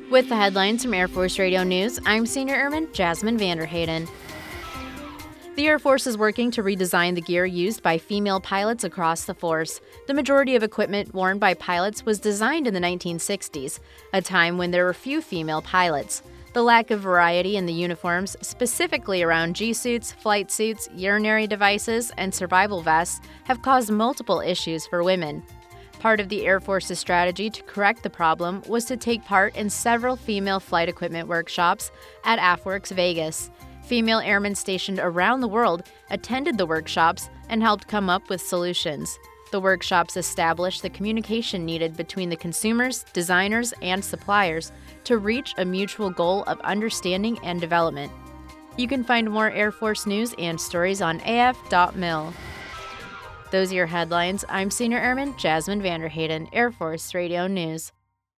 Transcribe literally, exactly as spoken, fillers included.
With the headlines from Air Force Radio News, I'm Senior Airman Jasmine Vanderhayden. The Air Force is working to redesign the gear used by female pilots across the force. The majority of equipment worn by pilots was designed in the nineteen sixties, a time when there were few female pilots. The lack of variety in the uniforms, specifically around G-suits, flight suits, urinary devices, and survival vests, have caused multiple issues for women. Part of the Air Force's strategy to correct the problem was to take part in several female flight equipment workshops at AFWERX Vegas. Female airmen stationed around the world attended the workshops and helped come up with solutions. The workshops established the communication needed between the consumers, designers, and suppliers to reach a mutual goal of understanding and development. You can find more Air Force news and stories on A F dot mil. Those are your headlines. I'm Senior Airman Jasmine Vanderhayden, Air Force Radio News.